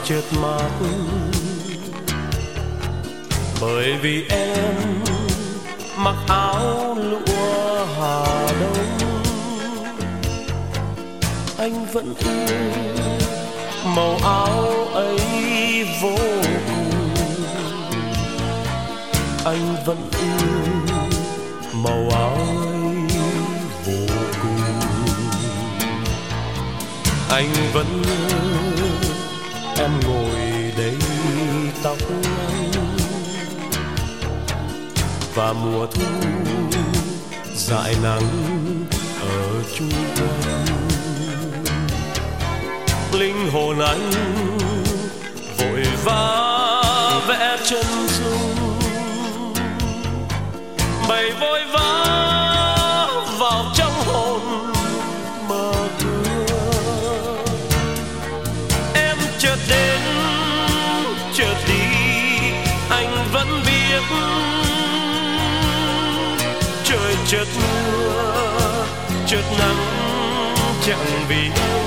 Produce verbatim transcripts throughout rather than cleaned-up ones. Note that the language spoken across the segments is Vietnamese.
chợt mắt, bởi vì em mặc áo lụa Hà Đông. Anh vẫn yêu màu áo ấy vô cùng, anh vẫn yêu màu áo ấy vô cùng. Anh vẫn nhớ em ngồi đây tóc ngắn, và mùa thu dại nắng ở chung quanh. Linh hồn anh vội vã vẽ chân dung, bày vội vã vào trong hồn mơ thưa. Em chợt đến chợt đi, anh vẫn biết trời chợt mưa chợt nắng chẳng vì đâu.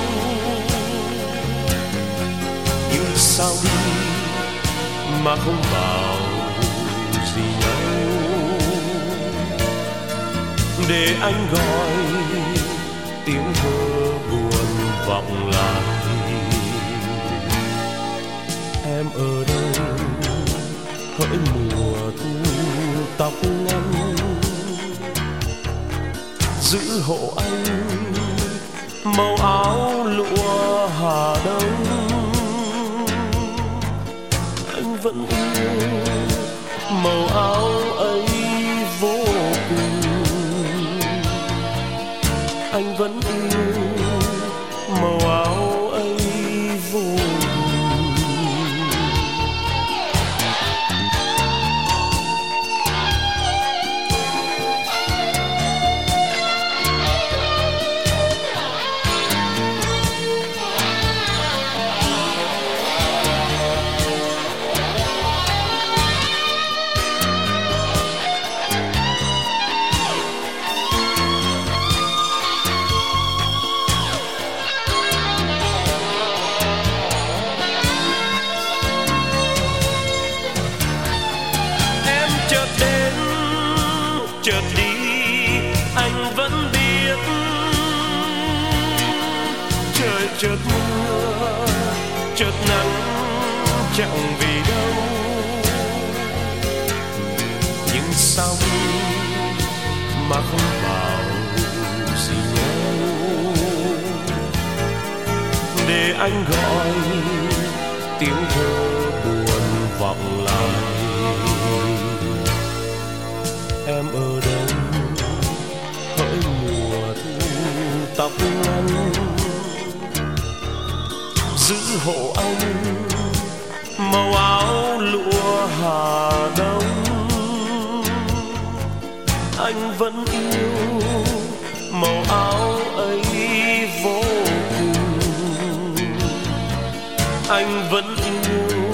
Nhưng sao đi mà không bảo gì nhau, để anh gọi tiếng thơ buồn vọng lại. Em ở đâu hỡi mùa thu tóc ngắn, giữ hộ anh màu áo lụa Hà Đông. Anh vẫn yêu màu áo ấy vô cùng, anh vẫn yêu màu áo ấy vô cùng. Chợt đi anh vẫn biết trời chợt mưa chợt nắng chẳng vì đâu. Nhưng sao đi mà không bảo gì nhau, để anh gọi tiếng thơ buồn vọng lại. Em ở đâu hỡi mùa thu tóc ngắn, giữ hộ anh màu áo lụa Hà Đông. Anh vẫn yêu màu áo ấy vô cùng, anh vẫn yêu